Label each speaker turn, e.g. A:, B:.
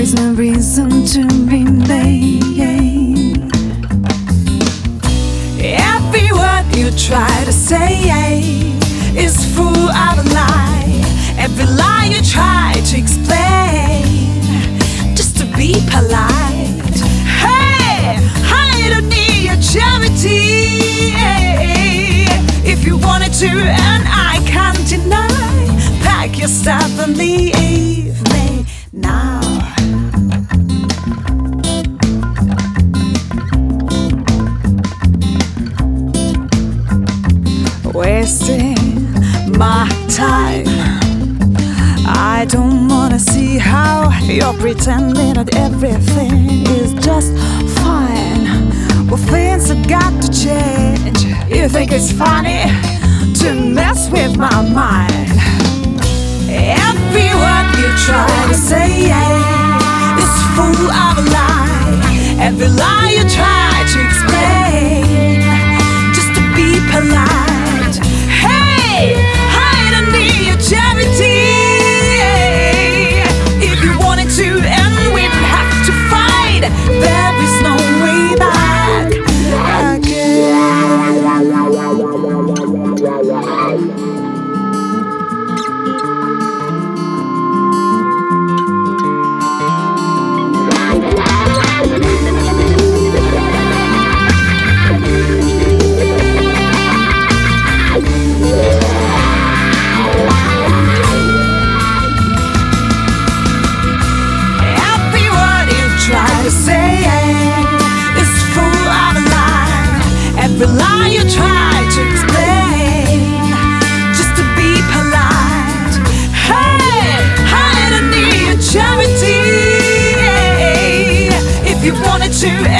A: There's no reason to remain. Every word you try to say is full of a lie. Every lie you try to explain just to be polite. Hey, I don't need your charity. If you wanted to and I can't deny, pack your stuff and leave me now. Wasting my time. I don't wanna see how you're pretending that everything is just fine. Well, things have got to change. You think it's funny to mess with my mind. Every word you try to say is full of a lie. Every lie you try to explain just to be polite. Hey, I don't need your charity. If you wanted to and we'd have to fight, there is no way back again. Every lie you try to explain just to be polite. Hey, I don't need your charity. If you wanted to